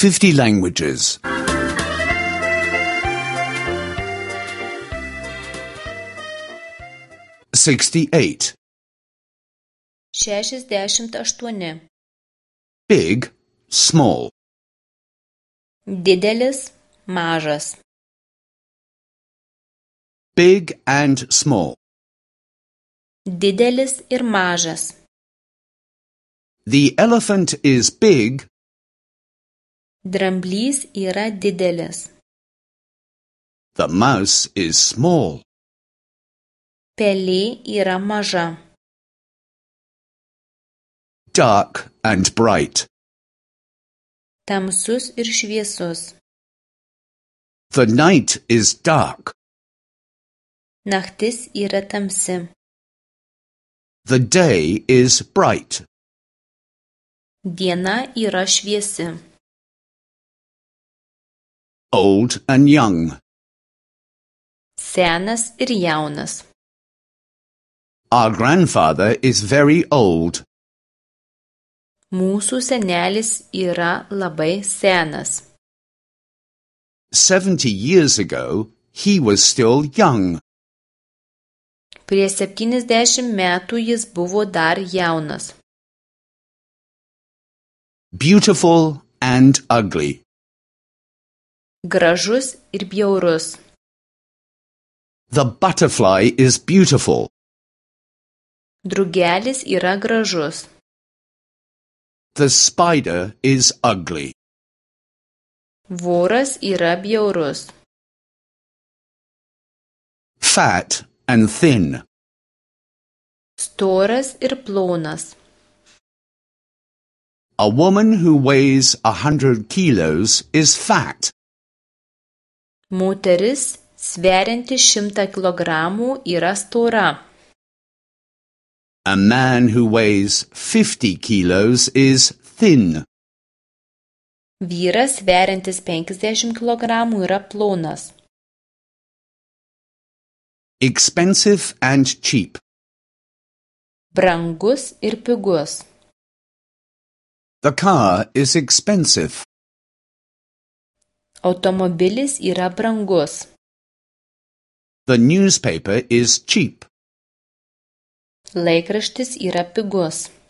50 languages. 68. 68. Big, small. Didelis, mažas. Big and small. Didelis ir mažas. The elephant is big. Dramblys yra didelis. The mouse is small. Pelė yra maža. Dark and bright. Tamsus ir šviesus. The night is dark. Naktis yra tamsi. The day is bright. Diena yra šviesi. Old and young. Senas ir jaunas. Our grandfather is very old. Mūsų senelis yra labai senas. 70 years ago, he was still young. Prieš 70 metų jis buvo dar jaunas. Beautiful and ugly. Gražus ir bjaurus. The butterfly is beautiful. Drugelis yra gražus. The spider is ugly. Voras yra bjaurus. Fat and thin. Storas ir plonas. A woman who weighs 100 kilos is fat. Moteris, sverianti 100 kilogramų, yra stora. A man who weighs 50 kilos is thin. Vyras, sveriantis 50 kilogramų, yra plonas. Expensive and cheap. Brangus ir pigus. The car is expensive. Automobilis yra brangus. The newspaper is cheap. Laikraštis yra pigus.